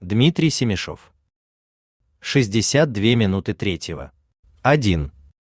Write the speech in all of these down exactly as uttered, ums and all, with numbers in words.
Дмитрий Семишов. шестьдесят две минуты третьего. один.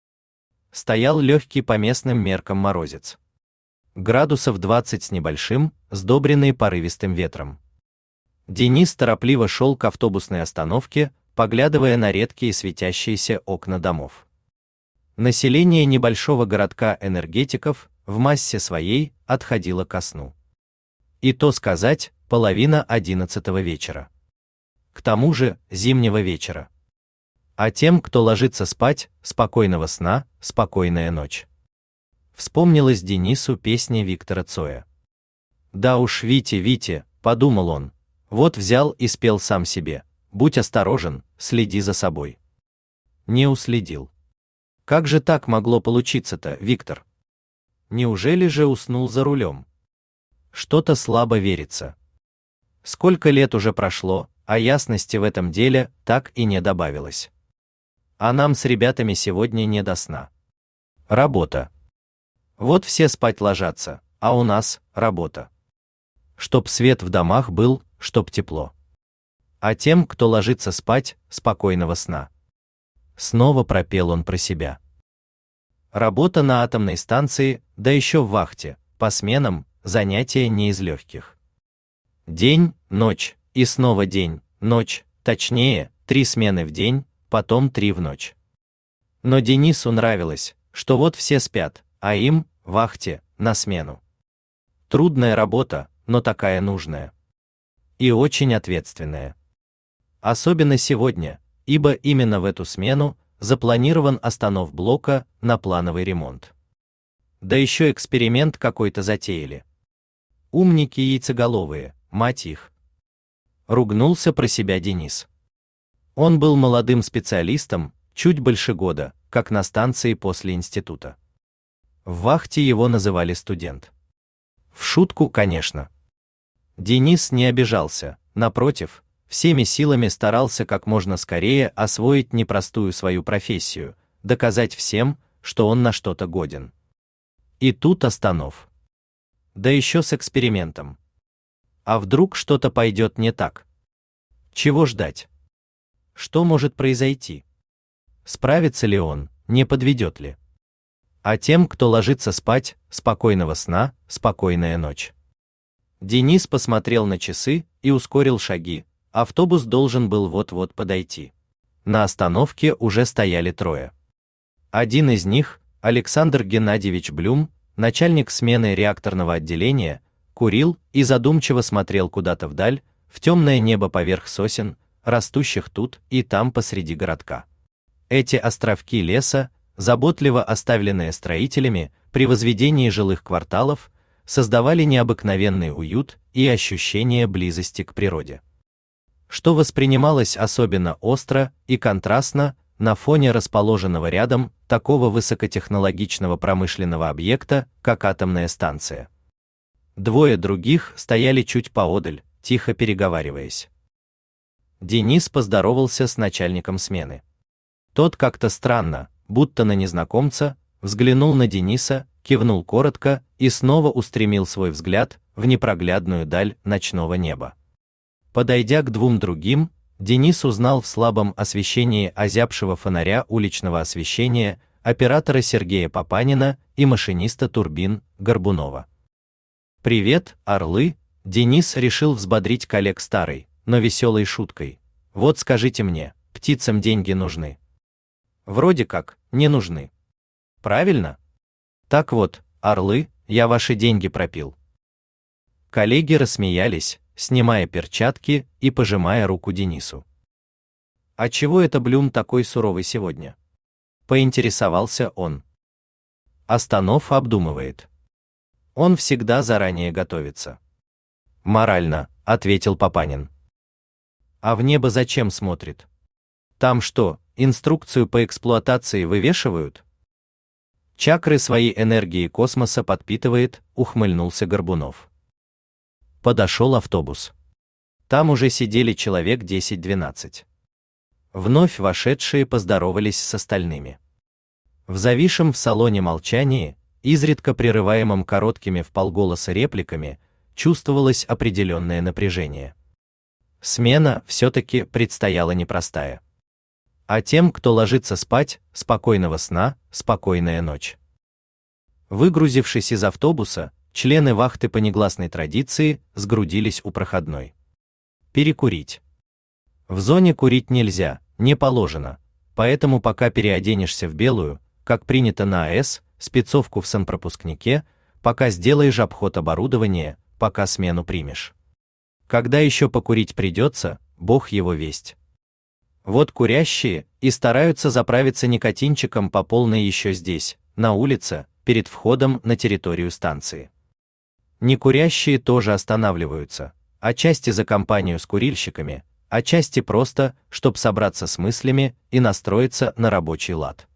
Стоял легкий по местным меркам морозец. Градусов двадцать с небольшим, сдобренный порывистым ветром. Денис торопливо шел к автобусной остановке, поглядывая на редкие светящиеся окна домов. Население небольшого городка энергетиков в массе своей отходило ко сну. И то сказать, половина одиннадцатого вечера. К тому же зимнего вечера. А тем, кто ложится спать, спокойного сна, спокойная ночь. Вспомнилась Денису песня Виктора Цоя. Да уж, Вите, Вите, подумал он, вот взял и спел сам себе: будь осторожен, следи за собой. Не уследил. Как же так могло получиться-то, Виктор? Неужели же уснул за рулем? Что-то слабо верится. Сколько лет уже прошло, а ясности в этом деле так и не добавилось. А нам с ребятами сегодня не до сна. Работа. Вот все спать ложатся, а у нас работа. Чтоб свет в домах был, чтоб тепло. А тем, кто ложится спать, спокойного сна. Снова пропел он про себя. Работа на атомной станции, да еще в вахте, по сменам, занятие не из легких. День, ночь, и снова день, ночь, точнее, три смены в день, потом три в ночь. Но Денису нравилось, что вот все спят, а им, вахте, на смену. Трудная работа, но такая нужная. И очень ответственная. Особенно сегодня, ибо именно в эту смену запланирован останов блока на плановый ремонт. Да еще эксперимент какой-то затеяли. Умники яйцеголовые, мать их. Ругнулся про себя Денис. Он был молодым специалистом, чуть больше года, как на станции после института. В вахте его называли студент. В шутку, конечно. Денис не обижался, напротив, всеми силами старался как можно скорее освоить непростую свою профессию, доказать всем, что он на что-то годен. И тут останов. Да еще с экспериментом. А вдруг что-то пойдет не так? Чего ждать? Что может произойти? Справится ли он, не подведет ли? А тем, кто ложится спать, спокойного сна, спокойная ночь. Денис посмотрел на часы и ускорил шаги. Автобус должен был вот-вот подойти. На остановке уже стояли трое. Один из них, Александр Геннадьевич Блюм, начальник смены реакторного отделения, курил и задумчиво смотрел куда-то вдаль, в темное небо поверх сосен, растущих тут и там посреди городка. Эти островки леса, заботливо оставленные строителями при возведении жилых кварталов, создавали необыкновенный уют и ощущение близости к природе. Что воспринималось особенно остро и контрастно на фоне расположенного рядом такого высокотехнологичного промышленного объекта, как атомная станция. Двое других стояли чуть поодаль, тихо переговариваясь. Денис поздоровался с начальником смены. Тот как-то странно, будто на незнакомца, взглянул на Дениса, кивнул коротко и снова устремил свой взгляд в непроглядную даль ночного неба. Подойдя к двум другим, Денис узнал в слабом освещении озябшего фонаря уличного освещения оператора Сергея Папанина и машиниста турбин Горбунова. «Привет, орлы!» Денис решил взбодрить коллег старой, но веселой шуткой. «Вот скажите мне, птицам деньги нужны?» «Вроде как, не нужны». «Правильно?» «Так вот, орлы, я ваши деньги пропил». Коллеги рассмеялись, снимая перчатки и пожимая руку Денису. «А чего это Блюм такой суровый сегодня?» — поинтересовался он. Останов обдумывает. Он всегда заранее готовится. «Морально», — ответил Папанин. «А в небо зачем смотрит? Там что, инструкцию по эксплуатации вывешивают?» «Чакры своей энергии космоса подпитывает», — ухмыльнулся Горбунов. Подошел автобус. Там уже сидели человек десять-двенадцать. Вновь вошедшие поздоровались с остальными. В зависшем в салоне молчании, изредка прерываемом короткими вполголоса репликами, чувствовалось определенное напряжение. Смена все-таки предстояла непростая. А тем, кто ложится спать, спокойного сна, спокойная ночь. Выгрузившись из автобуса, члены вахты по негласной традиции сгрудились у проходной. Перекурить. В зоне курить нельзя, не положено, поэтому пока переоденешься в белую, как принято на АЭС, спецовку в санпропускнике, пока сделаешь обход оборудования, пока смену примешь. Когда еще покурить придется, Бог его весть. Вот курящие и стараются заправиться никотинчиком по полной еще здесь, на улице, перед входом на территорию станции. Некурящие тоже останавливаются, отчасти за компанию с курильщиками, отчасти просто, чтоб собраться с мыслями и настроиться на рабочий лад.